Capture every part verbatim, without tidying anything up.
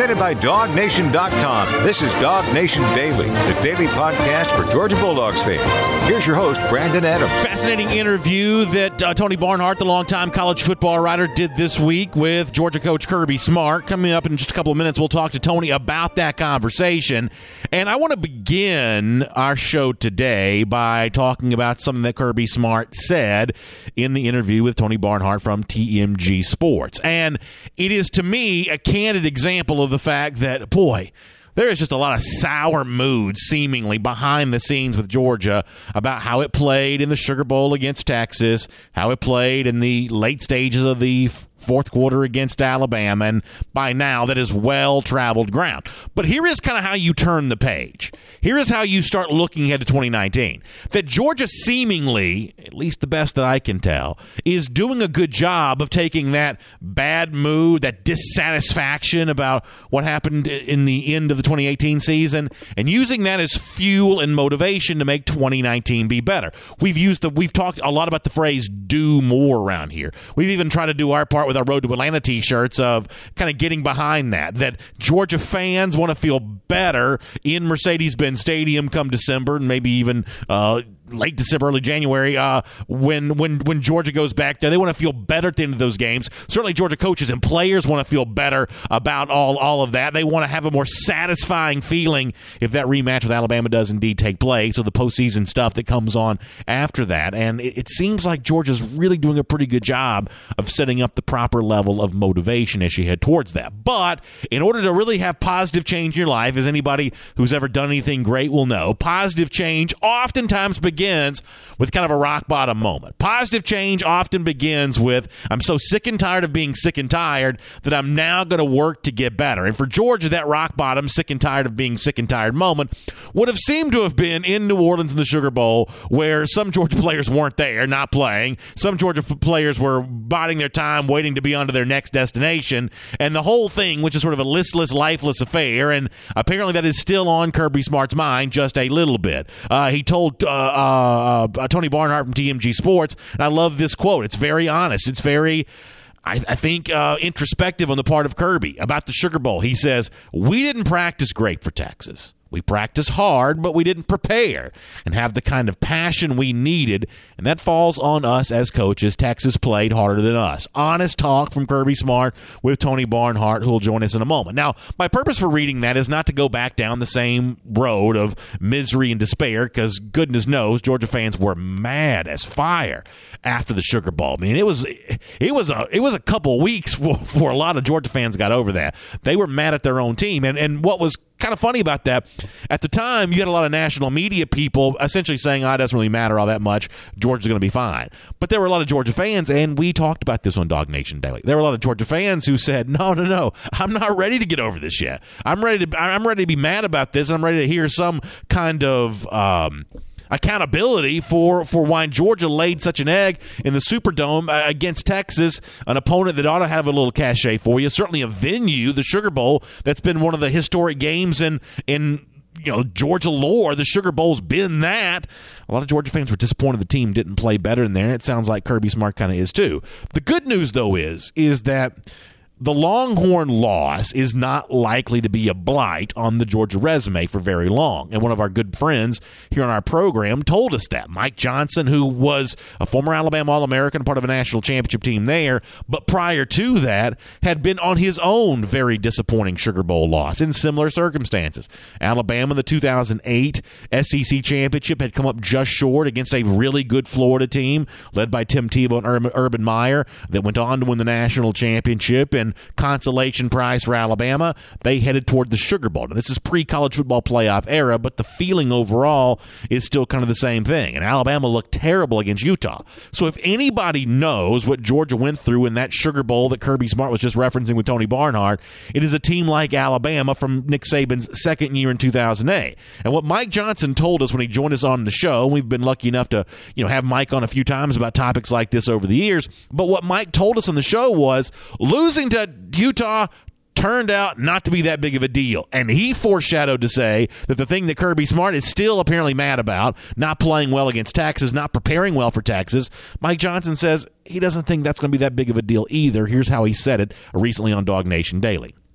Presented by Dog Nation dot com. This is Dog Nation Daily, the daily podcast for Georgia Bulldogs fans. Here's your host, Brandon Adams. Fascinating interview that uh, Tony Barnhart, the longtime college football writer, did this week with Georgia coach Kirby Smart. Coming up in just a couple of minutes, we'll talk to Tony about that conversation. And I want to begin our show today by talking about something that Kirby Smart said in the interview with Tony Barnhart from T M G Sports. And it is, to me, a candid example of the fact that, boy, there is just a lot of sour mood seemingly behind the scenes with Georgia about how it played in the Sugar Bowl against Texas, how it played in the late stages of the fourth quarter against Alabama, and by now that is well-traveled ground. But here is kind of how you turn the page. Here is how you start looking ahead to twenty nineteen. That Georgia seemingly, at least the best that I can tell, is doing a good job of taking that bad mood, that dissatisfaction about what happened in the end of the twenty eighteen season, and using that as fuel and motivation to make twenty nineteen be better. We've used the, we've talked a lot about the phrase "do more" around here. We've even tried to do our part with our Road to Atlanta t-shirts of kind of getting behind that, that Georgia fans want to feel better in Mercedes-Benz Stadium come December, and maybe even uh, late December, early January, uh, when when when Georgia goes back there. They want to feel better at the end of those games. Certainly Georgia coaches and players want to feel better about all, all of that. They want to have a more satisfying feeling if that rematch with Alabama does indeed take place, or the postseason stuff that comes on after that. And it, it seems like Georgia's really doing a pretty good job of setting up the proper level of motivation as you head towards that. But in order to really have positive change in your life, as anybody who's ever done anything great will know, positive change oftentimes begins begins with kind of a rock bottom moment. Positive change often begins with, I'm so sick and tired of being sick and tired that I'm now going to work to get better. And for Georgia, that rock bottom, sick and tired of being sick and tired moment would have seemed to have been in New Orleans in the Sugar Bowl, where some Georgia players weren't there, not playing. Some Georgia f- players were biding their time, waiting to be on to their next destination. And the whole thing, which is sort of a listless, lifeless affair, and apparently that is still on Kirby Smart's mind just a little bit. Uh, he told uh, uh, Uh, uh, Tony Barnhart from T M G Sports, and I love this quote. It's very honest. It's very, I, I think, uh, introspective on the part of Kirby about the Sugar Bowl. He says, "We didn't practice great for Texas. We practiced hard, but we didn't prepare and have the kind of passion we needed, and that falls on us as coaches. Texas played harder than us." Honest talk from Kirby Smart with Tony Barnhart, who will join us in a moment. Now, my purpose for reading that is not to go back down the same road of misery and despair, because goodness knows Georgia fans were mad as fire after the Sugar Bowl. I mean, it was it was a it was a couple weeks for, for a lot of Georgia fans got over that. They were mad at their own team, and and what was kind of funny about that, at the time, you had a lot of national media people essentially saying, oh, it doesn't really matter all that much. Georgia's going to be fine. But there were a lot of Georgia fans, and we talked about this on Dog Nation Daily. There were a lot of Georgia fans who said, no, no, no, I'm not ready to get over this yet. I'm ready to, I'm ready to be mad about this. I'm ready to hear some kind of um, accountability for, for why Georgia laid such an egg in the Superdome uh, against Texas, an opponent that ought to have a little cachet for you. Certainly a venue, the Sugar Bowl, that's been one of the historic games in in you know Georgia lore. The Sugar Bowl's been that. A lot of Georgia fans were disappointed the team didn't play better in there, and it sounds like Kirby Smart kind of is too. The good news, though, is is that the Longhorn loss is not likely to be a blight on the Georgia resume for very long. And one of our good friends here on our program told us that. Mike Johnson, who was a former Alabama All-American, part of a national championship team there, but prior to that had been on his own very disappointing Sugar Bowl loss in similar circumstances. Alabama, the two thousand eight S E C championship, had come up just short against a really good Florida team led by Tim Tebow and Urban, Urban Meyer that went on to win the national championship. And consolation prize for Alabama, they headed toward the Sugar Bowl. Now, this is pre-college football playoff era, but the feeling overall is still kind of the same thing. And Alabama looked terrible against Utah. So if anybody knows what Georgia went through in that Sugar Bowl that Kirby Smart was just referencing with Tony Barnhart, it is a team like Alabama from Nick Saban's second year in two thousand eight. And what Mike Johnson told us when he joined us on the show, we've been lucky enough to you know have Mike on a few times about topics like this over the years, but what Mike told us on the show was losing to Utah turned out not to be that big of a deal. And he foreshadowed to say that the thing that Kirby Smart is still apparently mad about, not playing well against Texas, not preparing well for Texas, Mike Johnson says he doesn't think that's going to be that big of a deal either. Here's how he said it recently on Dog Nation Daily.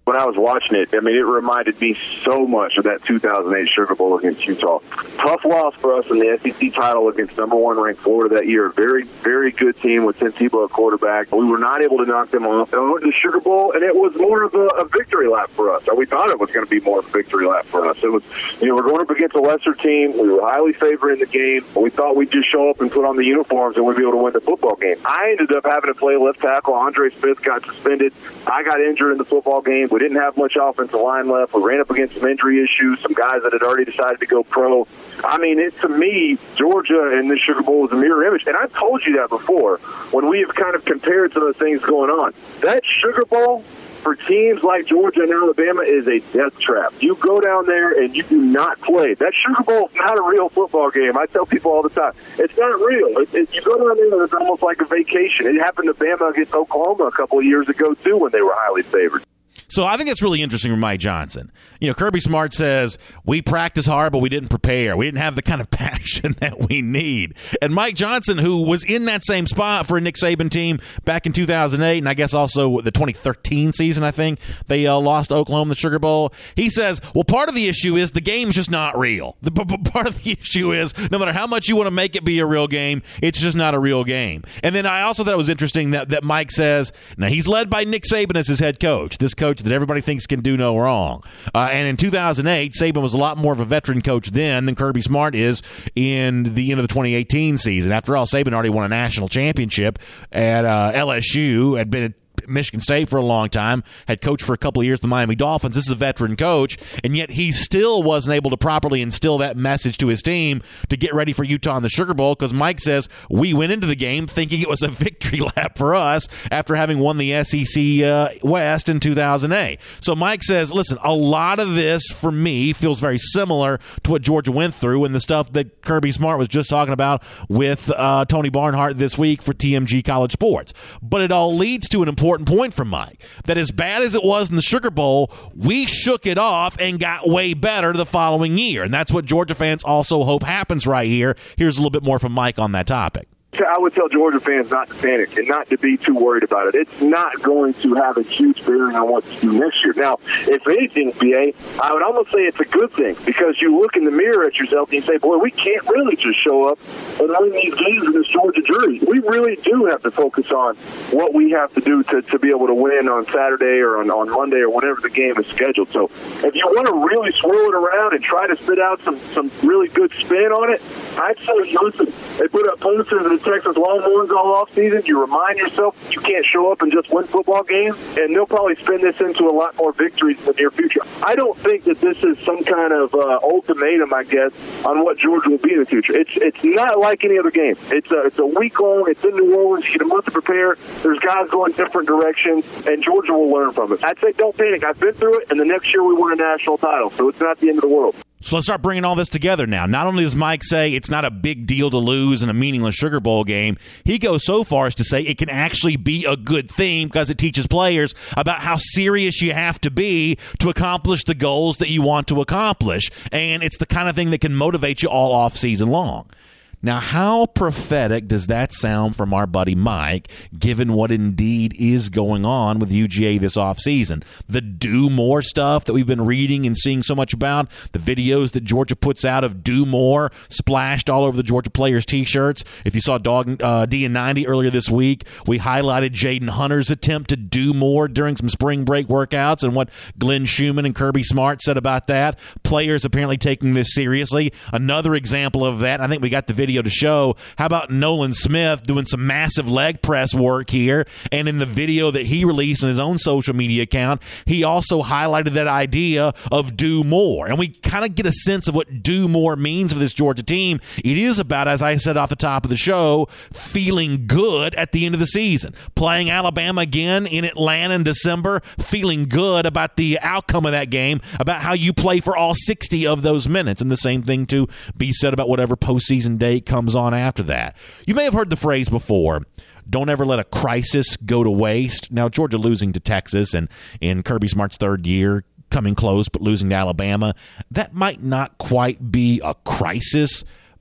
when I was watching it, I mean, it reminded me so much of that two thousand eight Sugar Bowl against Utah. Tough loss for us in the S E C title against number one ranked Florida that year. Very, very good team with Tim Tebow at quarterback. We were not able to knock them off. And we went to the Sugar Bowl, and it was more of a, a victory lap for us. Or we thought it was going to be more of a victory lap for us. It was, you know, we're going up against a lesser team. We were highly favored in the game. We thought we'd just show up and put on the uniforms and we'd be able to win the football game. I ended up having to play left tackle. Andre Smith got suspended. I got injured in the football game. We didn't have much offensive line left. We ran up against some injury issues, some guys that had already decided to go pro. I mean, it, to me, Georgia and this Sugar Bowl is a mirror image. And I've told you that before when we have kind of compared some of the things going on. That Sugar Bowl for teams like Georgia and Alabama is a death trap. You go down there and you do not play. That Sugar Bowl is not a real football game. I tell people all the time, it's not real. It, it, you go down there and it's almost like a vacation. It happened to Bama against Oklahoma a couple of years ago, too, when they were highly favored. So I think that's really interesting from Mike Johnson. You know, Kirby Smart says, we practiced hard, but we didn't prepare. We didn't have the kind of passion that we need. And Mike Johnson, who was in that same spot for a Nick Saban team back in two thousand eight, and I guess also the twenty thirteen season, I think, they uh, lost to Oklahoma in the Sugar Bowl. He says, well, part of the issue is the game's just not real. The, b- b- part of the issue is no matter how much you want to make it be a real game, it's just not a real game. And then I also thought it was interesting that, that Mike says, now he's led by Nick Saban as his head coach, this coach that everybody thinks can do no wrong. Uh, and in two thousand eight, Saban was a lot more of a veteran coach then than Kirby Smart is in the end of the twenty eighteen season. After all, Saban already won a national championship at uh, L S U, had been at Michigan State for a long time, had coached for a couple of years the Miami Dolphins. This is a veteran coach, and yet he still wasn't able to properly instill that message to his team to get ready for Utah in the Sugar Bowl, because Mike says we went into the game thinking it was a victory lap for us after having won the S E C uh, West in two thousand eight. So Mike says, listen, a lot of this for me feels very similar to what Georgia went through and the stuff that Kirby Smart was just talking about with uh, Tony Barnhart this week for T M G College Sports. But it all leads to an important point from Mike, that as bad as it was in the Sugar Bowl, we shook it off and got way better the following year. And that's what Georgia fans also hope happens right here. Here's a little bit more from Mike on that topic. I would tell Georgia fans not to panic and not to be too worried about it. It's not going to have a huge bearing on what to do next year. Now, if anything, B A, I would almost say it's a good thing, because you look in the mirror at yourself and you say, boy, we can't really just show up and win these games in this Georgia jury. We really do have to focus on what we have to do to, to be able to win on Saturday or on, on Monday or whenever the game is scheduled. So if you want to really swirl it around and try to spit out some, some really good spin on it, I'd say, listen, they put up posters in the Texas Longhorns all offseason. You remind yourself you can't show up and just win football games, and they'll probably spin this into a lot more victories in the near future. I don't think that this is some kind of uh, ultimatum, I guess, on what Georgia will be in the future. It's it's not like any other game. It's a, it's a week long. It's in New Orleans. You get a month to prepare. There's guys going different directions, and Georgia will learn from it. I'd say don't panic. I've been through it, and the next year we win a national title, so it's not the end of the world. So let's start bringing all this together now. Not only does Mike say it's not a big deal to lose in a meaningless Sugar Bowl game, he goes so far as to say it can actually be a good thing because it teaches players about how serious you have to be to accomplish the goals that you want to accomplish. And it's the kind of thing that can motivate you all off season long. Now, how prophetic does that sound from our buddy Mike, given what indeed is going on with U G A this offseason? The do more stuff that we've been reading and seeing so much about, the videos that Georgia puts out of do more splashed all over the Georgia players' T-shirts. If you saw Dog uh, D N ninety earlier this week, we highlighted Jaden Hunter's attempt to do more during some spring break workouts and what Glenn Schumann and Kirby Smart said about that. Players apparently taking this seriously. Another example of that, I think we got the video to show. How about Nolan Smith doing some massive leg press work here? And in the video that he released on his own social media account, he also highlighted that idea of do more. And we kind of get a sense of what do more means for this Georgia team. It is about, as I said off the top of the show, feeling good at the end of the season. Playing Alabama again in Atlanta in December, feeling good about the outcome of that game, about how you play for all sixty of those minutes. And the same thing to be said about whatever postseason date comes on after that. You may have heard the phrase before, don't ever let a crisis go to waste. Now, Georgia losing to Texas and in Kirby Smart's third year, coming close but losing to Alabama, that might not quite be a crisis,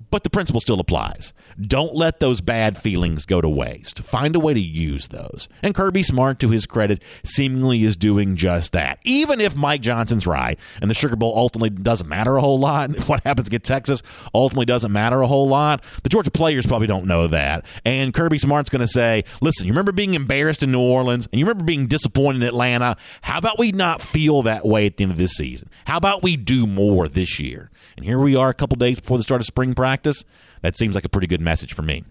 But the principle still applies. Don't let those bad feelings go to waste. Find a way to use those. And Kirby Smart, to his credit, seemingly is doing just that. Even if Mike Johnson's right and the Sugar Bowl ultimately doesn't matter a whole lot, what happens against Texas ultimately doesn't matter a whole lot, the Georgia players probably don't know that. And Kirby Smart's going to say, listen, you remember being embarrassed in New Orleans and you remember being disappointed in Atlanta? How about we not feel that way at the end of this season? How about we do more this year? And here we are a couple days before the start of spring practice. That seems like a pretty good message for me.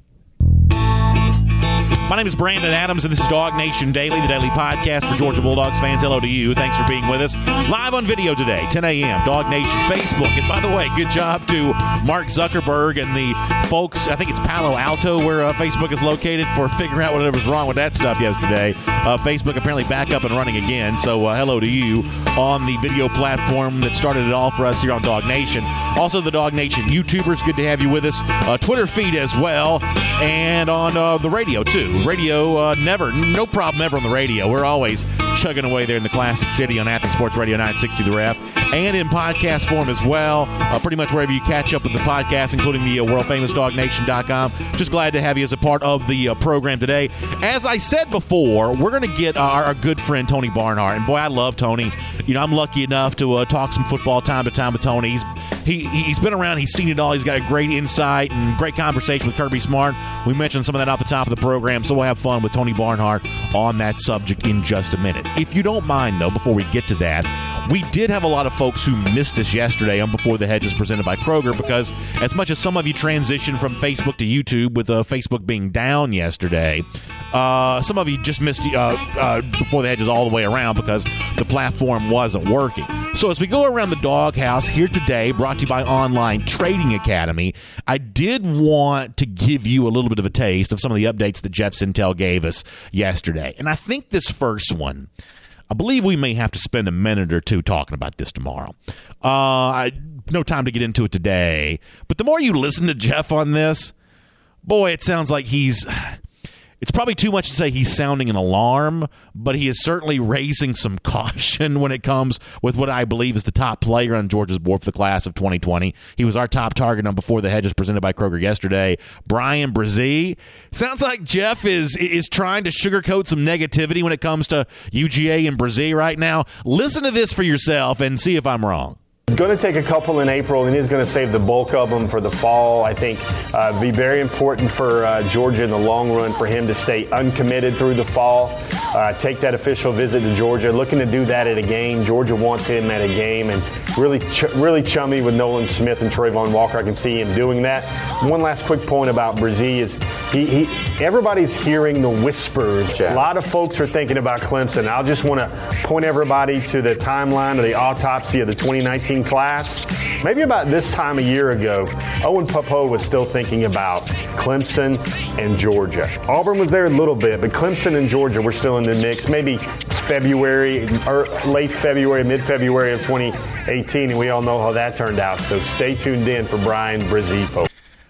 My name is Brandon Adams, and this is Dog Nation Daily, the daily podcast for Georgia Bulldogs fans. Hello to you. Thanks for being with us. Live on video today, ten a.m., Dog Nation Facebook. And by the way, good job to Mark Zuckerberg and the folks, I think it's Palo Alto where uh, Facebook is located, for figuring out whatever was wrong with that stuff yesterday. Uh, Facebook apparently back up and running again, so uh, hello to you on the video platform that started it all for us here on Dog Nation. Also, the Dog Nation YouTubers, good to have you with us. Uh, Twitter feed as well, and on uh, the radio, too. Radio, uh, never, no problem ever on the radio. We're always chugging away there in the Classic City on Athens Sports Radio nine sixty The Ref, and in podcast form as well, uh, pretty much wherever you catch up with the podcast, including the uh, world famous dog nation dot com. Just glad to have you as a part of the uh, program today. As I said before, we're going to get our, our good friend Tony Barnhart, and boy, I love Tony. You know, I'm lucky enough to uh, talk some football time to time with Tony. He's He, he's been around. He's seen it all. He's got a great insight and great conversation with Kirby Smart. We mentioned some of that off the top of the program, so we'll have fun with Tony Barnhart on that subject in just a minute. If you don't mind, though, before we get to that, we did have a lot of folks who missed us yesterday on Before the Hedges presented by Kroger, because as much as some of you transitioned from Facebook to YouTube with uh, Facebook being down yesterday, uh, some of you just missed uh, uh, Before the Hedges all the way around because the platform wasn't working. So as we go around the doghouse here today, brought to you by Online Trading Academy, I did want to give you a little bit of a taste of some of the updates that Jeff Sentell gave us yesterday. And I think this first one, I believe we may have to spend a minute or two talking about this tomorrow. Uh, I, no time to get into it today. But the more you listen to Jeff on this, boy, it sounds like he's... It's probably too much to say he's sounding an alarm, but he is certainly raising some caution when it comes with what I believe is the top player on Georgia's board for the class of twenty twenty. He was our top target on Before the Hedges presented by Kroger yesterday. Bryan Bresee. Sounds like Jeff is is trying to sugarcoat some negativity when it comes to U G A and Bresee right now. Listen to this for yourself and see if I'm wrong. Going to take a couple in April, and he's going to save the bulk of them for the fall. I think uh, be very important for uh, Georgia in the long run for him to stay uncommitted through the fall. Uh, take that official visit to Georgia, looking to do that at a game. Georgia wants him at a game, and really, ch- really chummy with Nolan Smith and Trayvon Walker. I can see him doing that. One last quick point about Bresee is he, he everybody's hearing the whispers. A lot of folks are thinking about Clemson. I'll just want to point everybody to the timeline of the autopsy of the twenty nineteen class. Maybe about this time a year ago, Owen Pappoe was still thinking about Clemson and Georgia. Auburn was there a little bit, but Clemson and Georgia were still in the mix. Maybe February or late February, mid-February of twenty eighteen, and we all know how that turned out. So stay tuned in for Bryan Bresee, folks.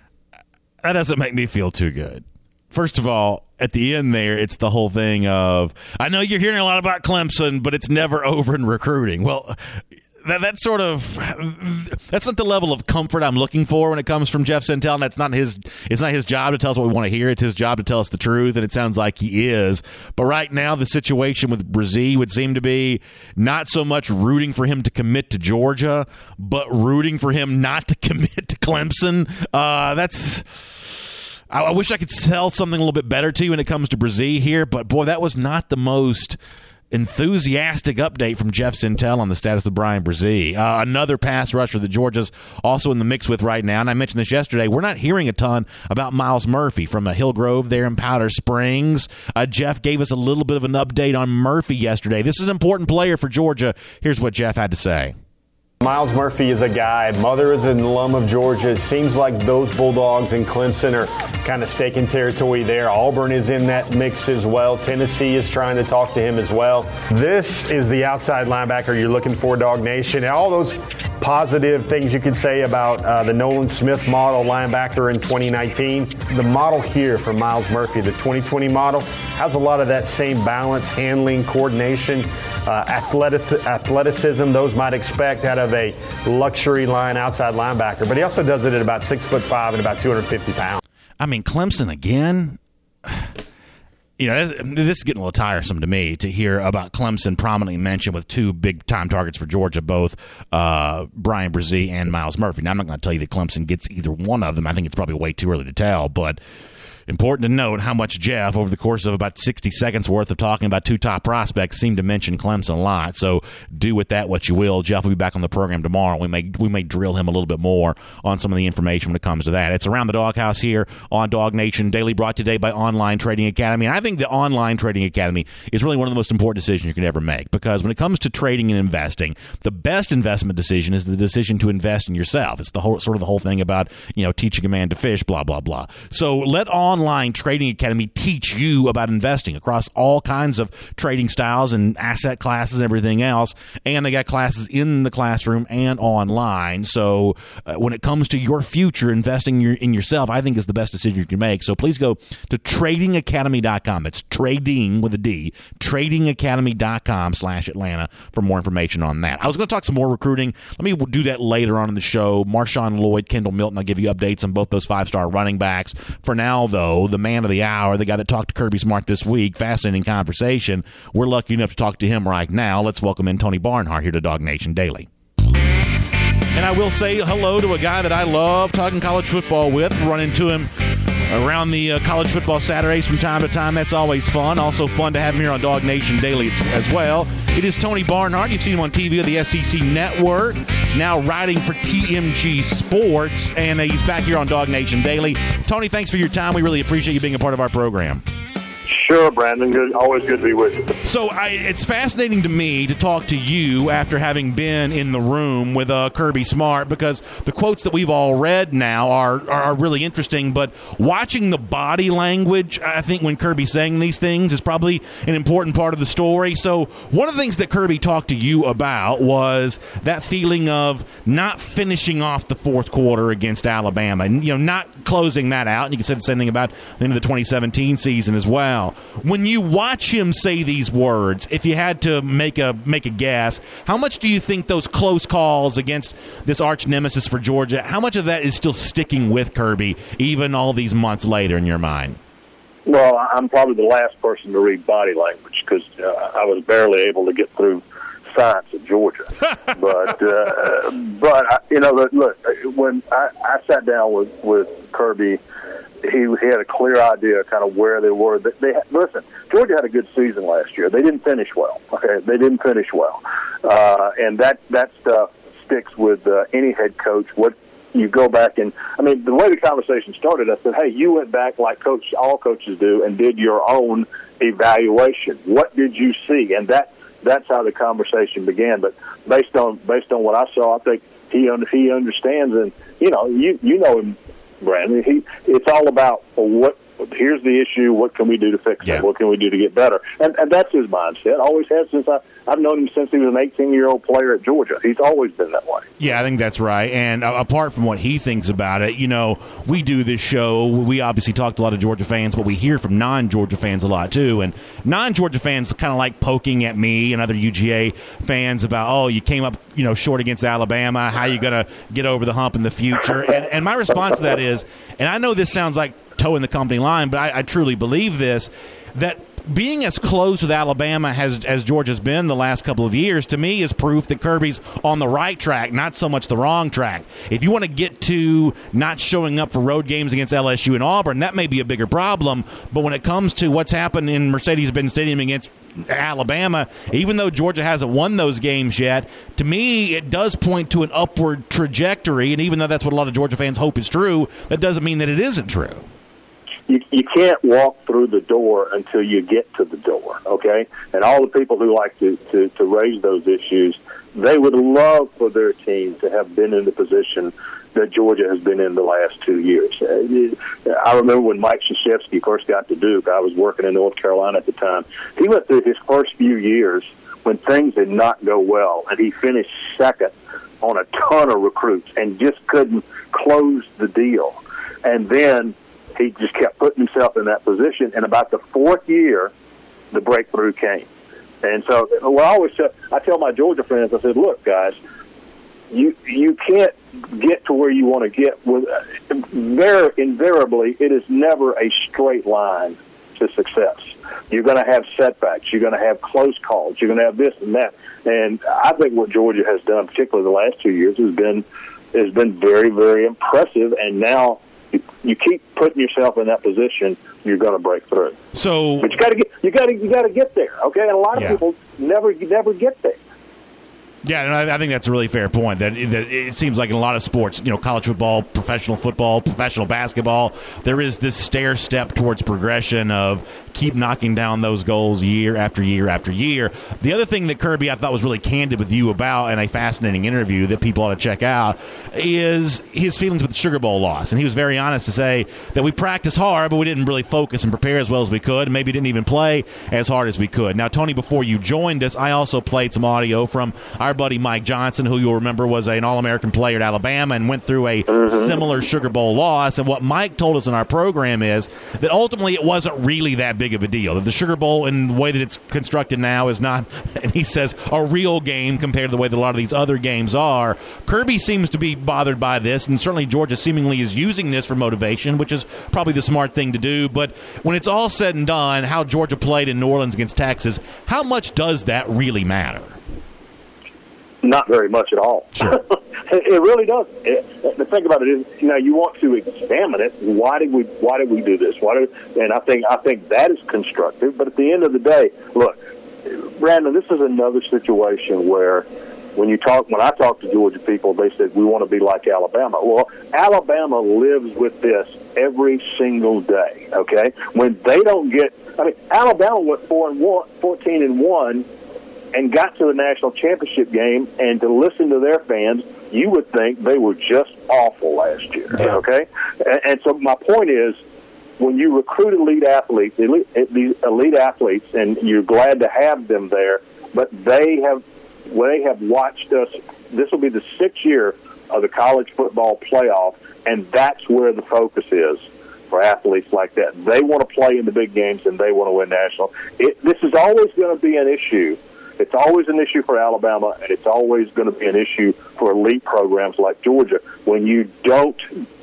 That doesn't make me feel too good. First of all, at the end there, it's the whole thing of, I know you're hearing a lot about Clemson, but it's never over in recruiting. Well, that that's sort of that's not the level of comfort I'm looking for when it comes from Jeff Sentell. And that's not his. It's not his job to tell us what we want to hear. It's his job to tell us the truth, and it sounds like he is. But right now, the situation with Bresee would seem to be not so much rooting for him to commit to Georgia, but rooting for him not to commit to Clemson. Uh, that's. I, I wish I could sell something a little bit better to you when it comes to Bresee here, but boy, that was not the most enthusiastic update from Jeff Sentell on the status of Bryan Bresee. Uh, another pass rusher that Georgia's also in the mix with right now, and I mentioned this yesterday, we're not hearing a ton about Myles Murphy from uh, Hillgrove there in Powder Springs. Uh, Jeff gave us a little bit of an update on Murphy yesterday. This is an important player for Georgia. Here's what Jeff had to say. Myles Murphy is a guy. Mother is an alum of Georgia. It seems like those Bulldogs and Clemson are kind of staking territory there. Auburn is in that mix as well. Tennessee is trying to talk to him as well. This is the outside linebacker you're looking for, Dog Nation. All those positive things you could say about uh, the Nolan Smith model linebacker in twenty nineteen. The model here for Myles Murphy, the twenty twenty model, has a lot of that same balance, handling, coordination, uh, athletic, athleticism those might expect out of a luxury line outside linebacker. But he also does it at about six foot five and about two hundred fifty pounds. I mean, Clemson again. You know, this is getting a little tiresome to me to hear about Clemson prominently mentioned with two big-time targets for Georgia, both uh, Brian Brzee and Myles Murphy. Now, I'm not going to tell you that Clemson gets either one of them. I think it's probably way too early to tell, but important to note how much Jeff, over the course of about sixty seconds worth of talking about two top prospects, seemed to mention Clemson a lot. So do with that what you will. Jeff will be back on the program tomorrow. We may we may drill him a little bit more on some of the information when it comes to that. It's Around the Doghouse here on Dog Nation Daily, brought today by Online Trading Academy. And I think the Online Trading Academy is really one of the most important decisions you can ever make, because when it comes to trading and investing, the best investment decision is the decision to invest in yourself. It's the whole sort of the whole thing about, you know, teaching a man to fish, blah, blah, blah. So let Online Online Trading Academy teach you about investing across all kinds of trading styles and asset classes and everything else. And they got classes in the classroom and online. So uh, when it comes to your future, investing in, your, in yourself, I think is the best decision you can make. So please go to trading academy dot com. It's trading with a D, trading academy dot com slash Atlanta for more information on that. I was going to talk some more recruiting. Let me do that later on in the show. Marshawn Lloyd, Kendall Milton, I'll give you updates on both those five-star running backs. For now, though, the man of the hour, the guy that talked to Kirby Smart this week, fascinating conversation. We're lucky enough to talk to him right now. Let's welcome in Tony Barnhart here to Dog Nation Daily. And I will say hello to a guy that I love talking college football with. Run into him around the uh, college football Saturdays from time to time. That's always fun. Also fun to have him here on Dog Nation Daily as well. It is Tony Barnhart. You've seen him on T V of the S E C Network, now writing for T M G Sports, and uh, he's back here on Dog Nation Daily. Tony, thanks for your time. We really appreciate you being a part of our program. Sure, Brandon. Good. Always good to be with you. So I, it's fascinating to me to talk to you after having been in the room with uh, Kirby Smart, because the quotes that we've all read now are, are, are really interesting, but watching the body language, I think, when Kirby's saying these things is probably an important part of the story. So one of the things that Kirby talked to you about was that feeling of not finishing off the fourth quarter against Alabama and, you know, not closing that out. And you can say the same thing about the end of the twenty seventeen season as well. When you watch him say these words, if you had to make a make a guess, how much do you think those close calls against this arch nemesis for Georgia, how much of that is still sticking with Kirby even all these months later in your mind? Well, I'm probably the last person to read body language because uh, I was barely able to get through science at Georgia. but, uh, but you know, look, when I, I sat down with, with Kirby, He, he had a clear idea of kind of where they were. They, they listen, Georgia had a good season last year. They didn't finish well. Okay, they didn't finish well, uh, and that that stuff sticks with uh, any head coach. What you go back and I mean, the way the conversation started, I said, "Hey, you went back like coach, all coaches do, and did your own evaluation. What did you see?" And that that's how the conversation began. But based on based on what I saw, I think he he understands, and you know, you you know him, Brandon. He it's all about well, what. Here's the issue. What can we do to fix yeah. it? What can we do to get better? And and that's his mindset. Always has since I I've known him since he was an eighteen-year-old player at Georgia. He's always been that way. Yeah, I think that's right. And uh, apart from what he thinks about it, you know, we do this show. We obviously talk to a lot of Georgia fans, but we hear from non-Georgia fans a lot too. And non-Georgia fans kind of like poking at me and other U G A fans about, oh, you came up, you know, short against Alabama. How are you going to get over the hump in the future? And, and my response to that is, and I know this sounds like toe in the company line, but I, I truly believe this, that being as close with Alabama has, as Georgia's been the last couple of years, to me is proof that Kirby's on the right track, not so much the wrong track. If you want to get to not showing up for road games against L S U and Auburn, that may be a bigger problem. But when it comes to what's happened in Mercedes-Benz Stadium against Alabama, even though Georgia hasn't won those games yet, to me it does point to an upward trajectory. And even though that's what a lot of Georgia fans hope is true, that doesn't mean that it isn't true. You, you can't walk through the door until you get to the door, okay? And all the people who like to, to, to raise those issues, they would love for their team to have been in the position that Georgia has been in the last two years. I remember when Mike Krzyzewski first got to Duke, I was working in North Carolina at the time. He went through his first few years when things did not go well, and he finished second on a ton of recruits and just couldn't close the deal. And then he just kept putting himself in that position. And about the fourth year, the breakthrough came. And so, well, I always tell, I tell my Georgia friends, I said, look, guys, you you can't get to where you want to get. With very invariably, it is never a straight line to success. You're going to have setbacks. You're going to have close calls. You're going to have this and that. And I think what Georgia has done, particularly the last two years, has been has been very, very impressive. And now you, you keep putting yourself in that position, you're going to break through. So, but you got to get you got to you got to get there, okay? And a lot of yeah. people never never get there. Yeah, and I, I think that's a really fair point. That, that it seems like in a lot of sports, you know, college football, professional football, professional basketball, there is this stair step towards progression of keep knocking down those goals year after year after year. The other thing that Kirby I thought was really candid with you about, and a fascinating interview that people ought to check out, is his feelings with the Sugar Bowl loss. And he was very honest to say that we practiced hard, but we didn't really focus and prepare as well as we could, and maybe didn't even play as hard as we could. Now, Tony, before you joined us, I also played some audio from our buddy Mike Johnson, who you'll remember was an All-American player at Alabama and went through a mm-hmm. similar Sugar Bowl loss. And what Mike told us in our program is that ultimately it wasn't really that big of a deal. That the Sugar Bowl, in the way that it's constructed now, is not, and he says, a real game compared to the way that a lot of these other games are. Kirby seems to be bothered by this, and certainly Georgia seemingly is using this for motivation, which is probably the smart thing to do. But when it's all said and done, how Georgia played in New Orleans against Texas, how much does that really matter? Not very much at all. Sure. It really doesn't. It, the thing about it is, you know, you want to examine it. Why did we? Why did we do this? Why did? And I think I think that is constructive. But at the end of the day, look, Brandon, this is another situation where when you talk, when I talk to Georgia people, they said we want to be like Alabama. Well, Alabama lives with this every single day. Okay, when they don't get, I mean, Alabama went four and one, fourteen and one. And got to the national championship game, and to listen to their fans, you would think they were just awful last year, yeah. okay? And, and so my point is, when you recruit elite athletes, elite, these elite athletes, and you're glad to have them there, but they have, they have watched us. This will be the sixth year of the college football playoff, and that's where the focus is for athletes like that. They want to play in the big games, and they want to win national. It, this is always going to be an issue. It's always an issue for Alabama, and it's always going to be an issue for elite programs like Georgia when you don't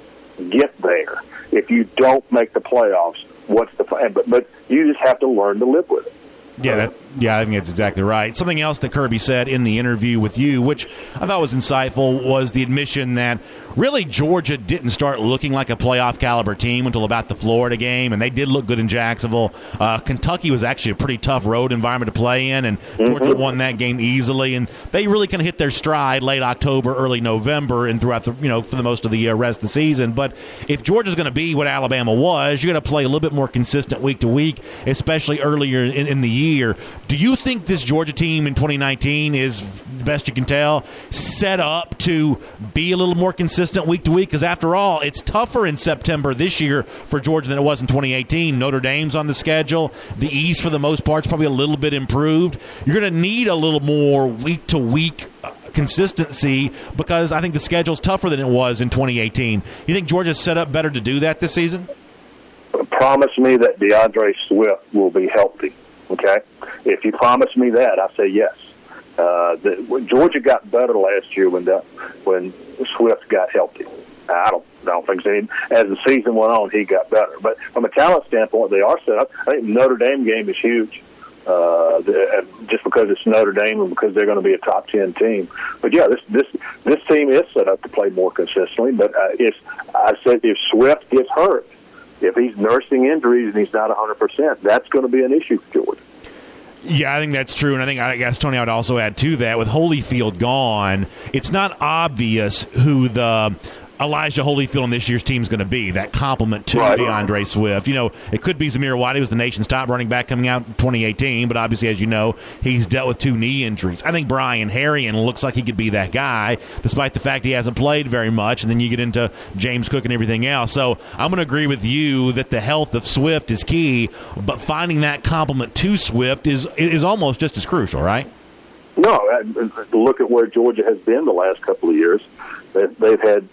get there. If you don't make the playoffs, what's the but, but you just have to learn to live with it. Yeah, that, yeah, I think that's exactly right. Something else that Kirby said in the interview with you, which I thought was insightful, was the admission that really Georgia didn't start looking like a playoff caliber team until about the Florida game, and they did look good in Jacksonville. Uh, Kentucky was actually a pretty tough road environment to play in, and Georgia mm-hmm. won that game easily, and they really kind of hit their stride late October, early November, and throughout the, you know, for the most of the uh, rest of the season. But if Georgia's going to be what Alabama was, you're going to play a little bit more consistent week to week, especially earlier in, in the year. Do you think this Georgia team in twenty nineteen is, best you can tell, set up to be a little more consistent week to week? Because after all, it's tougher in September this year for Georgia than it was in twenty eighteen. Notre Dame's on the schedule. The East, for the most part, is probably a little bit improved. You're going to need a little more week to week consistency because I think the schedule's tougher than it was in twenty eighteen. You think Georgia's set up better to do that this season? Promise me that DeAndre Swift will be healthy. Okay, if you promise me that, I say yes. Uh, the, Georgia got better last year when the, when Swift got healthy. I don't, I don't think so. As the season went on, he got better. But from a talent standpoint, they are set up. I think the Notre Dame game is huge, uh, the, just because it's Notre Dame and because they're going to be a top ten team. But yeah, this this this team is set up to play more consistently. But uh, if I said if Swift gets hurt, if he's nursing injuries and he's not one hundred percent, that's going to be an issue for Georgia. Yeah, I think that's true, and I think, I guess, Tony, I would also add to that, with Holyfield gone, it's not obvious who the Elijah Holyfield in this year's team is going to be, that complement to right. DeAndre Swift. You know, it could be Zamir White, who was the nation's top running back coming out in twenty eighteen, but obviously, as you know, he's dealt with two knee injuries. I think Brian Harrion looks like he could be that guy, despite the fact he hasn't played very much, and then you get into James Cook and everything else. So I'm going to agree with you that the health of Swift is key, but finding that complement to Swift is is almost just as crucial, right? No, look at where Georgia has been the last couple of years. They've had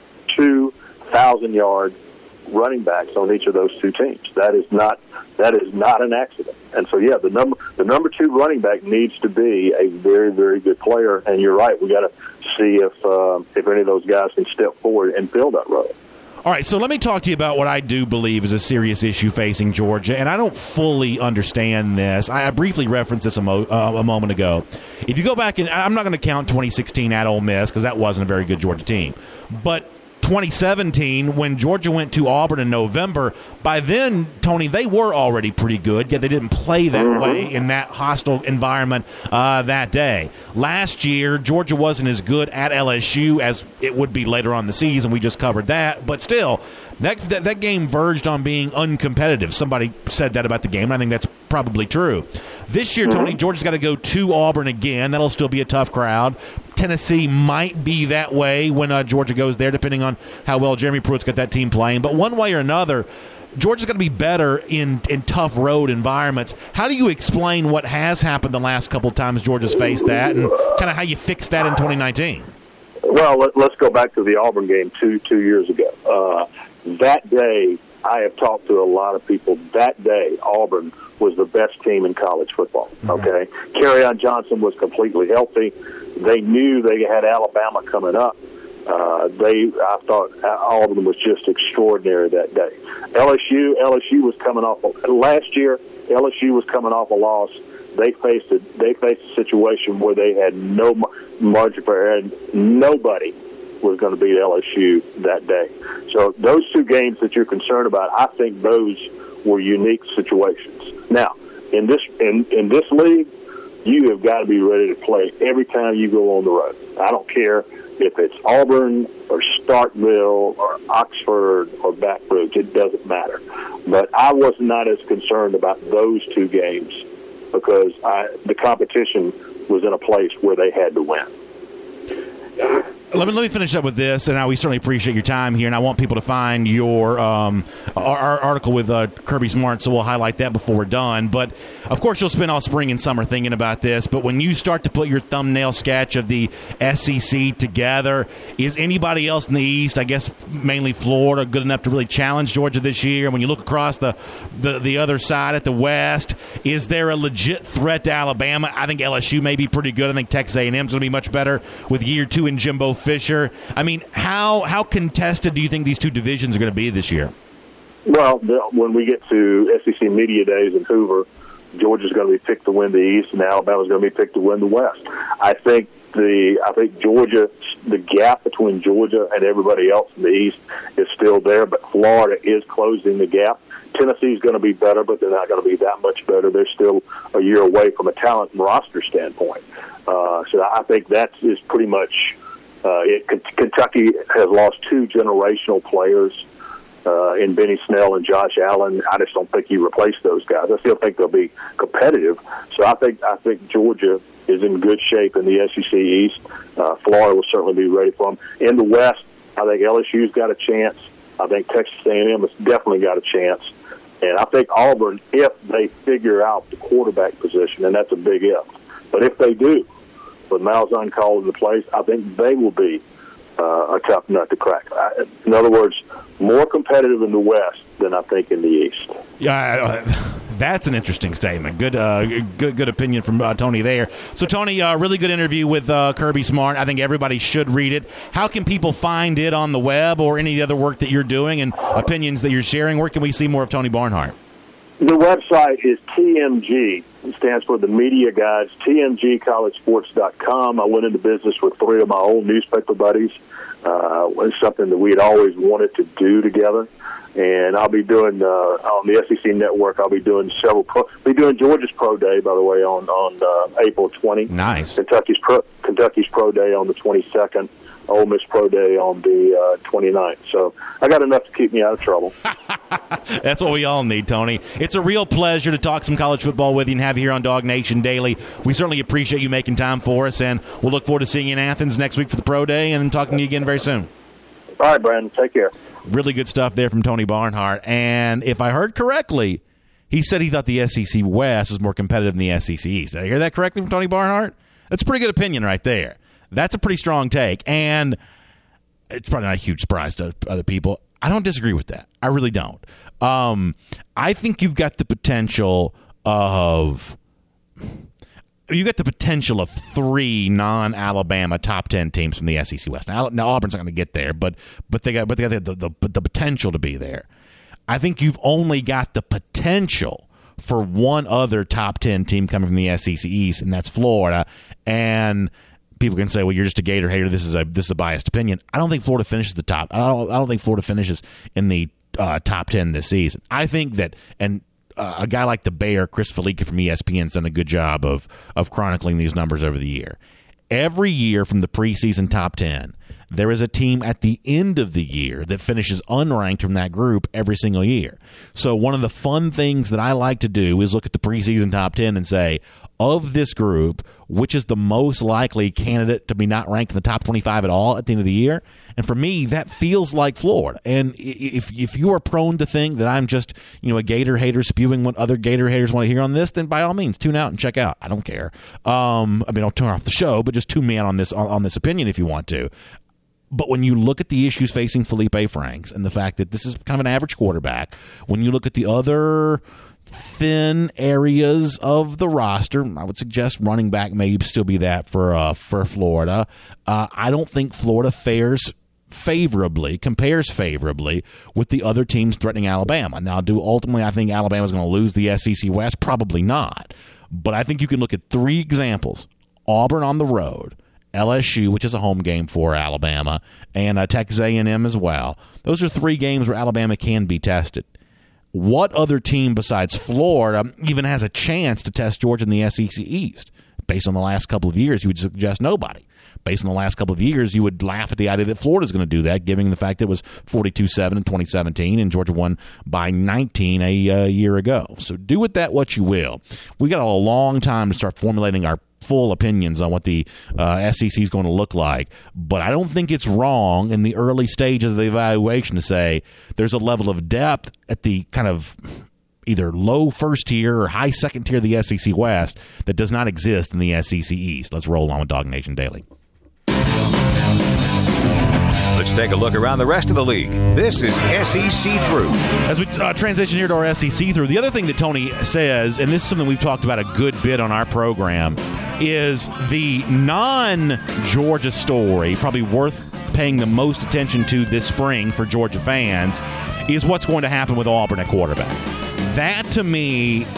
two thousand-yard running backs on each of those two teams. That is not that is not an accident. And so, yeah, the number the number two running back needs to be a very, very good player. And you're right, we got to see if uh, if any of those guys can step forward and fill that role. All right, so let me talk to you about what I do believe is a serious issue facing Georgia, and I don't fully understand this. I briefly referenced this a, mo- uh, a moment ago. If you go back, and I'm not going to count twenty sixteen at Ole Miss because that wasn't a very good Georgia team, but twenty seventeen, when Georgia went to Auburn in November, by then, Tony, they were already pretty good, yet they didn't play that mm-hmm. way in that hostile environment uh, that day. Last year, Georgia wasn't as good at L S U as it would be later on in the season. We just covered that. But still, that, that, that game verged on being uncompetitive. Somebody said that about the game, and I think that's probably true. This year, Tony, Georgia's got to go to Auburn again. That'll still be a tough crowd. Tennessee might be that way when uh, Georgia goes there, depending on how well Jeremy Pruitt's got that team playing. But one way or another, Georgia's going to be better in, in tough road environments. How do you explain what has happened the last couple of times Georgia's faced that, and kind of how you fix that in twenty nineteen? Well, let, let's go back to the Auburn game two two years ago. Uh, that day, I have talked to a lot of people. That day, Auburn was the best team in college football. Okay, mm-hmm. Kerryon Johnson was completely healthy. They knew they had Alabama coming up. Uh, they, I thought Auburn was just extraordinary that day. L S U, L S U was coming off a, last year. L S U was coming off a loss. They faced a, they faced a situation where they had no margin for error, and nobody was going to beat L S U that day. So those two games that you're concerned about, I think those were unique situations. Now, in this in, in this league, you have got to be ready to play every time you go on the road. I don't care if it's Auburn or Starkville or Oxford or Baton Rouge. It doesn't matter. But I was not as concerned about those two games because I, the competition was in a place where they had to win. Let me let me finish up with this, and I, we certainly appreciate your time here, and I want people to find your um, our, our article with uh, Kirby Smart, so we'll highlight that before we're done. But, of course, you'll spend all spring and summer thinking about this, but when you start to put your thumbnail sketch of the S E C together, is anybody else in the East, I guess mainly Florida, good enough to really challenge Georgia this year? When you look across the, the, the other side at the West, is there a legit threat to Alabama? I think L S U may be pretty good. I think Texas A and M is going to be much better with year two in Jimbo Fisher. I mean, how how contested do you think these two divisions are going to be this year? Well, when we get to S E C Media Days in Hoover, Georgia's going to be picked to win the East, and Alabama's going to be picked to win the West. I think the I think Georgia, the gap between Georgia and everybody else in the East is still there, but Florida is closing the gap. Tennessee's going to be better, but they're not going to be that much better. They're still a year away from a talent and roster standpoint. Uh, so I think that is pretty much. Uh, it, Kentucky has lost two generational players uh, in Benny Snell and Josh Allen. I just don't think you replace those guys. I still think they'll be competitive. So I think I think Georgia is in good shape in the S E C East. Uh, Florida will certainly be ready for them. In the West, I think L S U's got a chance. I think Texas A and M has definitely got a chance. And I think Auburn, if they figure out the quarterback position, and that's a big if, but if they do, with Malzahn called into place, I think they will be uh, a tough nut to crack. I, in other words, more competitive in the West than I think in the East. Yeah, uh, that's an interesting statement. Good, uh, good, good opinion from uh, Tony there. So, Tony, uh, really good interview with uh, Kirby Smart. I think everybody should read it. How can people find it on the web or any other work that you're doing and opinions that you're sharing? Where can we see more of Tony Barnhart? The website is T M G. It stands for the Media Guides, T M G college sports dot com. I went into business with three of my old newspaper buddies. Uh, it's something that we had always wanted to do together. And I'll be doing, uh, on the S E C Network, I'll be doing several, pro, be doing Georgia's Pro Day, by the way, on, on uh, April twentieth. Nice. Kentucky's Pro, Kentucky's Pro Day on the twenty-second. Ole Miss Pro Day on the uh, twenty-ninth. So I got enough to keep me out of trouble. That's what we all need, Tony. It's a real pleasure to talk some college football with you and have you here on Dog Nation Daily. We certainly appreciate you making time for us, and we'll look forward to seeing you in Athens next week for the Pro Day and talking to you again very soon. All right, Brandon. Take care. Really good stuff there from Tony Barnhart. And if I heard correctly, he said he thought the S E C West was more competitive than the S E C East. Did I hear that correctly from Tony Barnhart? That's a pretty good opinion right there. That's a pretty strong take, and it's probably not a huge surprise to other people. I don't disagree with that. I really don't. Um, I think you've got the potential of you got the potential of three non-Alabama top ten teams from the S E C West. Now, now Auburn's not going to get there, but but they got but they got the, the the potential to be there. I think you've only got the potential for one other top ten team coming from the S E C East, and that's Florida. And people can say, "Well, you're just a Gator hater. This is a this is a biased opinion." I don't think Florida finishes the top. I don't. I don't think Florida finishes in the uh, top ten this season. I think that, and uh, a guy like the Bear, Chris Felica from E S P N, has done a good job of of chronicling these numbers over the year. Every year from the preseason top ten, there is a team at the end of the year that finishes unranked from that group every single year. So one of the fun things that I like to do is look at the preseason top ten and say, of this group, which is the most likely candidate to be not ranked in the top twenty-five at all at the end of the year? And for me, that feels like Florida. And if if you are prone to think that I'm just, you know, a Gator hater spewing what other Gator haters want to hear on this, then by all means, tune out and check out. I don't care. Um, I mean, I'll turn off the show, but just tune me out on this on, on this opinion if you want to. But when you look at the issues facing Felipe Franks and the fact that this is kind of an average quarterback, when you look at the other thin areas of the roster, I would suggest running back may still be that for uh, for Florida. Uh, I don't think Florida fares favorably, compares favorably with the other teams threatening Alabama. Now, do ultimately I think Alabama's going to lose the S E C West? Probably not. But I think you can look at three examples. Auburn on the road, L S U, which is a home game for Alabama, and uh, Texas A and M as well. Those are three games where Alabama can be tested. What other team besides Florida even has a chance to test Georgia in the S E C East? Based on the last couple of years, you would suggest nobody. Based on the last couple of years, you would laugh at the idea that Florida's going to do that, given the fact that it was forty-two seven in twenty seventeen, and Georgia won by nineteen a uh, year ago. So do with that what you will. We got a long time to start formulating our full opinions on what the uh, S E C is going to look like, but I don't think it's wrong in the early stages of the evaluation to say there's a level of depth at the kind of either low first tier or high second tier of the S E C West that does not exist in the S E C East. Let's roll on with Dog Nation Daily. Let's take a look around the rest of the league. This is S E C Through. As we uh, transition here to our S E C Through, the other thing that Tony says, and this is something we've talked about a good bit on our program, is the non-Georgia story, probably worth paying the most attention to this spring for Georgia fans, is what's going to happen with Auburn at quarterback. That, to me,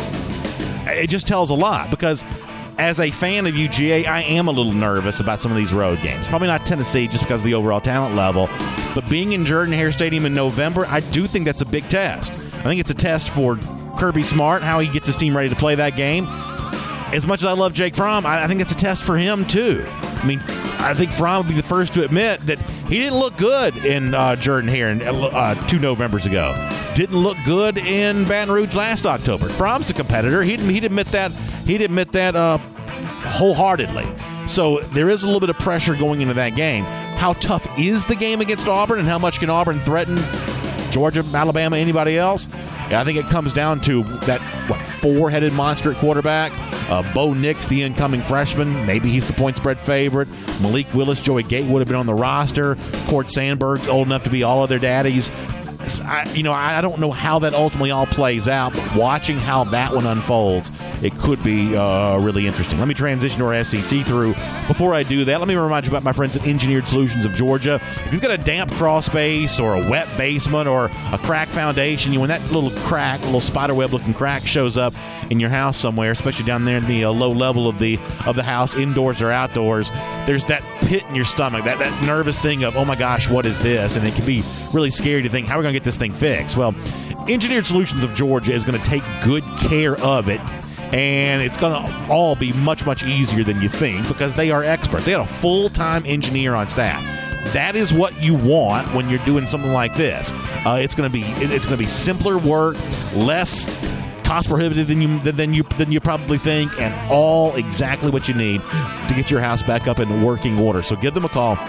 it just tells a lot, because as a fan of U G A, I am a little nervous about some of these road games. Probably not Tennessee just because of the overall talent level. But being in Jordan-Hare Stadium in November, I do think that's a big test. I think it's a test for Kirby Smart, how he gets his team ready to play that game. As much as I love Jake Fromm, I think it's a test for him, too. I mean, I think Fromm would be the first to admit that he didn't look good in uh, Jordan-Hare uh, two Novembers ago. Didn't look good in Baton Rouge last October. Fromm's a competitor. He'd, he'd admit that. He'd admit that uh, wholeheartedly. So there is a little bit of pressure going into that game. How tough is the game against Auburn, and how much can Auburn threaten Georgia, Alabama, anybody else? Yeah, I think it comes down to that, what, four-headed monster at quarterback. Uh, Bo Nix, the incoming freshman, maybe he's the point spread favorite. Malik Willis, Joey Gatewood would have been on the roster. Court Sandberg's old enough to be all of their daddies. I, you know, I don't know how that ultimately all plays out, but watching how that one unfolds, it could be uh, really interesting. Let me transition to our S E C Through. Before I do that, let me remind you about my friends at Engineered Solutions of Georgia. If you've got a damp crawl space or a wet basement or a crack foundation, you when that little crack, little spiderweb-looking crack shows up in your house somewhere, especially down there in the uh, low level of the of the house, indoors or outdoors, there's that pit in your stomach, that, that nervous thing of, oh my gosh, what is this? And it can be really scary to think, how are we going to get this thing fixed? Well, Engineered Solutions of Georgia is going to take good care of it, and it's going to all be much, much easier than you think because they are experts. They got a full-time engineer on staff. That is what you want when you're doing something like this. Uh, it's going to be it's going to be simpler work, less cost prohibitive than you than you than you probably think, and all exactly what you need to get your house back up in working order. So give them a call.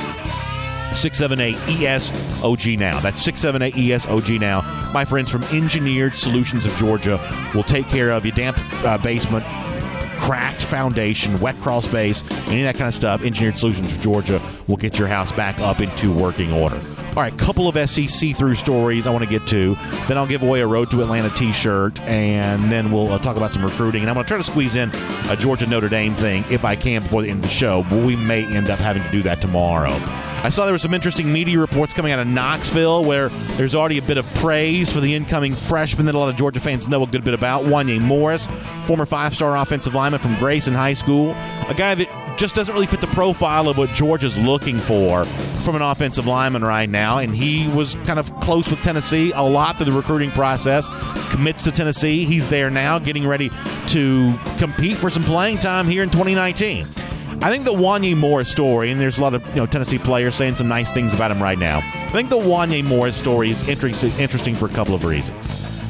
six seven eight E S O G now. That's six seven eight E S O G now. My friends from Engineered Solutions of Georgia will take care of your damp uh, basement, cracked foundation, wet crawl space, any of that kind of stuff, Engineered Solutions for Georgia will get your house back up into working order. All right, couple of S E C through stories I want to get to. Then I'll give away a Road to Atlanta t-shirt, and then we'll uh, talk about some recruiting. And I'm going to try to squeeze in a Georgia Notre Dame thing if I can before the end of the show, but we may end up having to do that tomorrow. I saw there were some interesting media reports coming out of Knoxville where there's already a bit of praise for the incoming freshman that a lot of Georgia fans know a good bit about, Wanya Morris, former five-star offensive lineman from Grayson High School, a guy that just doesn't really fit the profile of what Georgia's looking for from an offensive lineman right now, and he was kind of close with Tennessee a lot through the recruiting process, commits to Tennessee. He's there now getting ready to compete for some playing time here in twenty nineteen. I think the Wanya Morris story, and there's a lot of you know Tennessee players saying some nice things about him right now. I think the Wanya Morris story is interesting, interesting for a couple of reasons.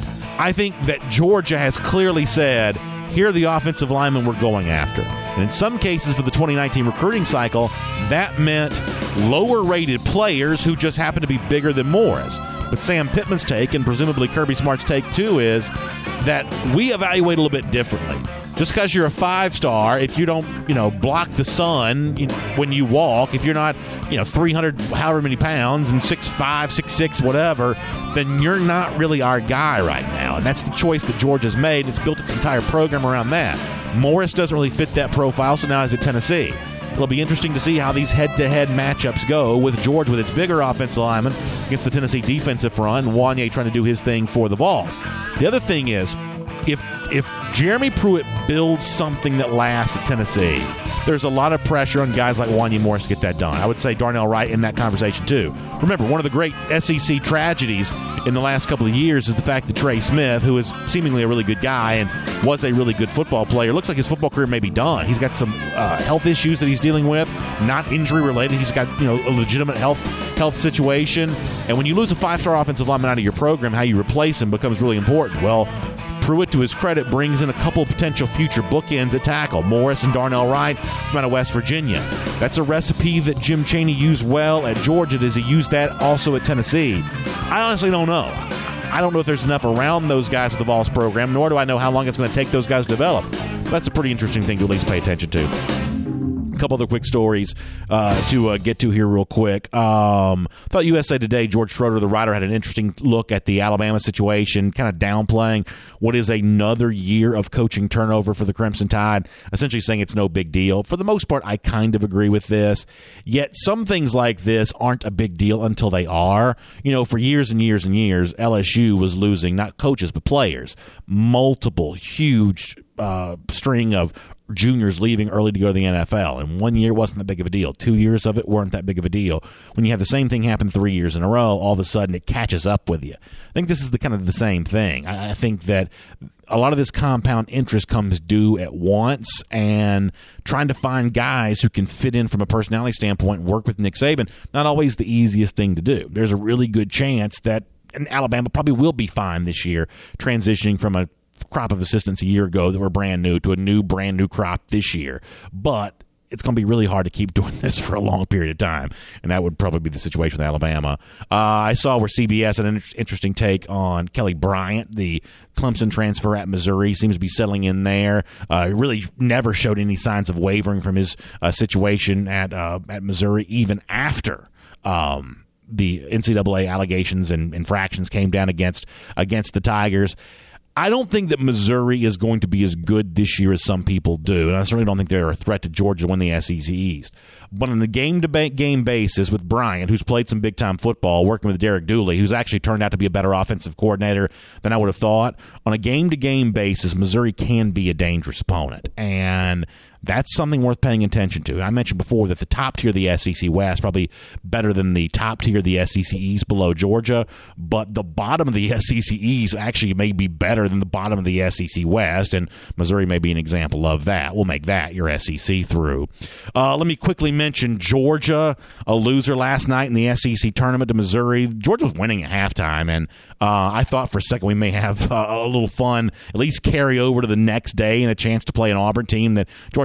I think that Georgia has clearly said, here are the offensive linemen we're going after. And in some cases for the twenty nineteen recruiting cycle, that meant lower-rated players who just happen to be bigger than Morris. But Sam Pittman's take, and presumably Kirby Smart's take too, is that we evaluate a little bit differently. Just because you're a five-star, if you don't, you know, block the sun when you walk, if you're not, you know, three hundred, however many pounds, and six five, six six, whatever, then you're not really our guy right now. And that's the choice that Georgia's made. It's built its entire program around that. Morris doesn't really fit that profile, so now he's at Tennessee. It'll be interesting to see how these head-to-head matchups go with Georgia with its bigger offensive lineman against the Tennessee defensive front, and Wanya trying to do his thing for the Vols. The other thing is, if if Jeremy Pruitt builds something that lasts at Tennessee, there's a lot of pressure on guys like Wanya Morris to get that done. I would say Darnell Wright in that conversation too. Remember, one of the great S E C tragedies in the last couple of years is the fact that Trey Smith, who is seemingly a really good guy and was a really good football player, looks like his football career may be done. He's got some uh, health issues that he's dealing with, not injury related. He's got you know a legitimate health health situation. And when you lose a five-star offensive lineman out of your program, how you replace him becomes really important. Well, Pruitt, to his credit, brings in a couple of potential future bookends at tackle, Morris and Darnell Wright from out of West Virginia. That's a recipe that Jim Chaney used well at Georgia. Does he use that also at Tennessee? I honestly don't know. I don't know if there's enough around those guys with the Vols program, nor do I know how long it's going to take those guys to develop. That's a pretty interesting thing to at least pay attention to. A couple other quick stories uh, to uh, get to here real quick. Um, I thought U S A Today, George Schroeder, the writer, had an interesting look at the Alabama situation, kind of downplaying what is another year of coaching turnover for the Crimson Tide, essentially saying it's no big deal. For the most part, I kind of agree with this. Yet some things like this aren't a big deal until they are. You know, for years and years and years, L S U was losing not coaches but players. Multiple huge uh, string of juniors leaving early to go to the N F L, and one year wasn't that big of a deal. Two years of it weren't that big of a deal. When you have the same thing happen three years in a row, all of a sudden it catches up with you. I think this is the kind of the same thing. I, I think that a lot of this compound interest comes due at once, and trying to find guys who can fit in from a personality standpoint and work with Nick Saban, not always the easiest thing to do. There's a really good chance that and Alabama probably will be fine this year, transitioning from a crop of assistants a year ago that were brand new to a new brand new crop this year. But it's going to be really hard to keep doing this for a long period of time, and that would probably be the situation with Alabama. Uh, I saw where C B S had an interesting take on Kelly Bryant, the Clemson transfer at Missouri, seems to be settling in there. Uh, really never showed any signs of wavering from his uh, situation at uh, at Missouri, even after um, the N C double A allegations and infractions came down against against the Tigers. I don't think that Missouri is going to be as good this year as some people do, and I certainly don't think they're a threat to Georgia to win the S E C East. But on a game-to-game basis with Bryant, who's played some big-time football, working with Derek Dooley, who's actually turned out to be a better offensive coordinator than I would have thought, on a game-to-game basis, Missouri can be a dangerous opponent, and that's something worth paying attention to. I mentioned before that the top tier of the S E C West probably better than the top tier of the S E C East below Georgia, but the bottom of the S E C East actually may be better than the bottom of the S E C West, and Missouri may be an example of that. We'll make that your S E C through. Uh, let me quickly mention Georgia, a loser last night in the S E C tournament to Missouri. Georgia was winning at halftime, and uh, I thought for a second we may have uh, a little fun, at least carry over to the next day and a chance to play an Auburn team that Georgia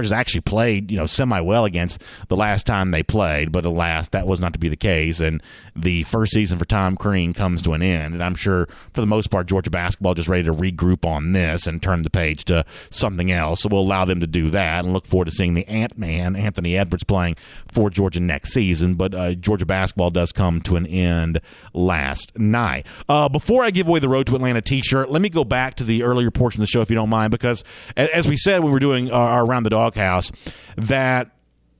Georgia's actually played, you know, semi-well against the last time they played, but alas, that was not to be the case, and the first season for Tom Crean comes to an end, and I'm sure for the most part Georgia basketball just ready to regroup on this and turn the page to something else, so we'll allow them to do that and look forward to seeing the Ant-Man, Anthony Edwards, playing for Georgia next season, but uh, Georgia basketball does come to an end last night. Uh, before I give away the Road to Atlanta t-shirt, let me go back to the earlier portion of the show, if you don't mind, because as we said when we were doing our, our Around the Doghouse, that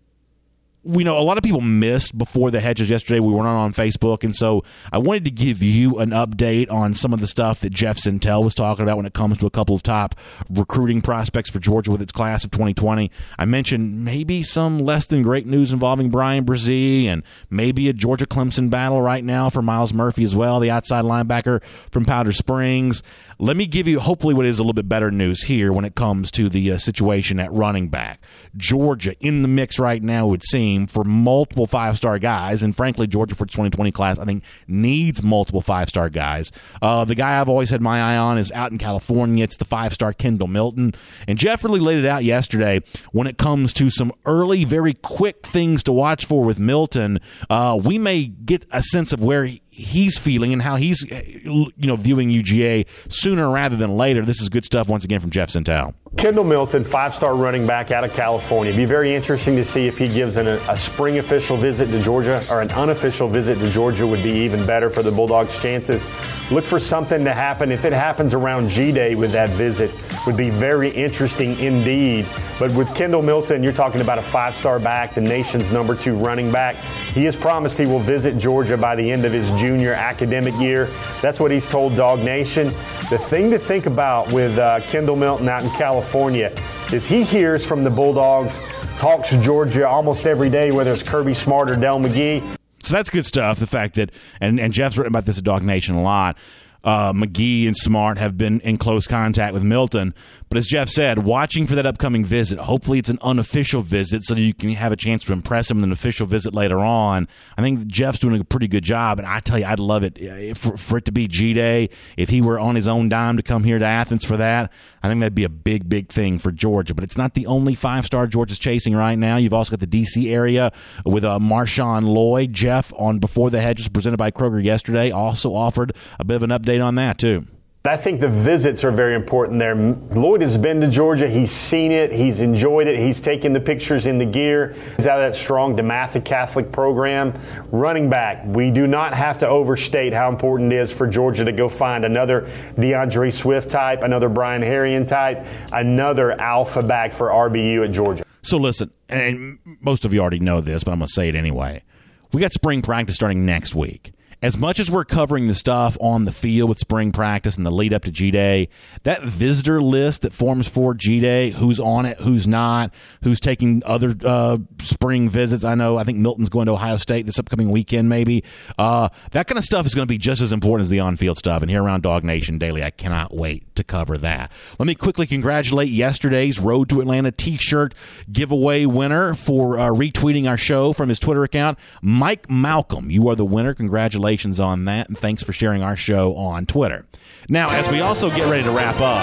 we know a lot of people missed Before the Hedges yesterday. We weren't on Facebook, and so I wanted to give you an update on some of the stuff that Jeff Sentell was talking about when it comes to a couple of top recruiting prospects for Georgia with its class of twenty twenty. I mentioned maybe some less than great news involving Brian Brzee, and maybe a Georgia-Clemson battle right now for Miles Murphy as well, the outside linebacker from Powder Springs. Let me give you hopefully what is a little bit better news here when it comes to the uh, situation at running back. Georgia in the mix right now, it would seem, for multiple five-star guys, and frankly, Georgia for its twenty twenty class, I think, needs multiple five-star guys. Uh, the guy I've always had my eye on is out in California. It's the five-star Kendall Milton, and Jeff really laid it out yesterday when it comes to some early, very quick things to watch for with Milton. Uh, we may get a sense of where he he's feeling and how he's, you know, viewing U G A sooner rather than later. This is good stuff once again from Jeff Sentell. Kendall Milton, five-star running back out of California. It'd be very interesting to see if he gives an, a spring official visit to Georgia, or an unofficial visit to Georgia would be even better for the Bulldogs' chances. Look for something to happen. If it happens around G-Day with that visit, would be very interesting indeed. But with Kendall Milton, you're talking about a five-star back, the nation's number two running back. He has promised he will visit Georgia by the end of his junior academic year. That's what he's told Dog Nation. The thing to think about with uh, Kendall Milton out in California is he hears from the Bulldogs, talks Georgia almost every day, whether it's Kirby Smart or Dell McGee. So that's good stuff, the fact that, and, and Jeff's written about this at Dog Nation a lot, uh, McGee and Smart have been in close contact with Milton. But as Jeff said, watching for that upcoming visit, hopefully it's an unofficial visit so that you can have a chance to impress him with an official visit later on. I think Jeff's doing a pretty good job, and I tell you, I'd love it for, for it to be G-Day. If he were on his own dime to come here to Athens for that, I think that'd be a big, big thing for Georgia. But it's not the only five-star Georgia's chasing right now. You've also got the D C area with uh, Marshawn Lloyd. Jeff on Before the Hedges, presented by Kroger yesterday, also offered a bit of an update on that too. I think the visits are very important there. Lloyd has been to Georgia. He's seen it. He's enjoyed it. He's taken the pictures in the gear. He's out of that strong DeMatha Catholic program. Running back, we do not have to overstate how important it is for Georgia to go find another DeAndre Swift type, another Brian Herrien type, another alpha back for R B U at Georgia. So listen, and most of you already know this, but I'm going to say it anyway. We got spring practice starting next week. As much as we're covering the stuff on the field with spring practice and the lead up to G-Day, that visitor list that forms for G-Day, who's on it, who's not, who's taking other uh, spring visits. I know, I think Milton's going to Ohio State this upcoming weekend maybe. Uh, that kind of stuff is going to be just as important as the on-field stuff. And here around Dog Nation Daily, I cannot wait to cover that. Let me quickly congratulate yesterday's Road to Atlanta t-shirt giveaway winner for uh, retweeting our show from his Twitter account. Mike Malcolm, you are the winner. Congratulations on that, and thanks for sharing our show on Twitter. Now, as we also get ready to wrap up,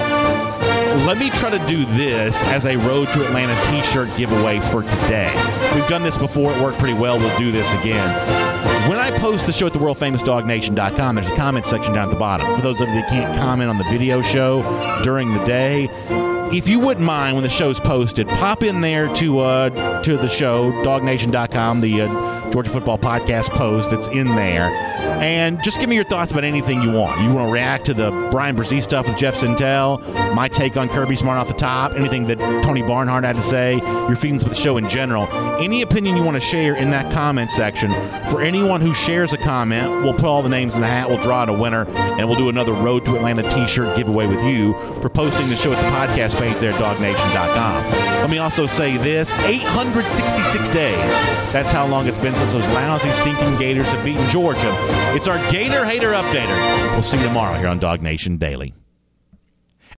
let me try to do this as a Road to Atlanta t-shirt giveaway for today. We've done this before. It worked pretty well. We'll do this again. When I post the show at the world famous dog nation dot com, there's a comment section down at the bottom. For those of you that can't comment on the video show during the day, if you wouldn't mind, when the show's posted, pop in there to uh, to the show, dog nation dot com, the uh, Georgia Football Podcast post that's in there, and just give me your thoughts about anything you want. You want to react to the Brian Brzee stuff with Jeff Sentell, my take on Kirby Smart off the top, anything that Tony Barnhart had to say, your feelings with the show in general, any opinion you want to share in that comment section. For anyone who shares a comment, we'll put all the names in a hat, we'll draw out a winner, and we'll do another Road to Atlanta t-shirt giveaway with you for posting the show at the podcast page there at dog nation dot com. Let me also say this, eight hundred sixty-six days. That's how long it's been since those lousy, stinking Gators have beaten Georgia. It's our Gator Hater Updater. We'll see you tomorrow here on Dog Nation Daily.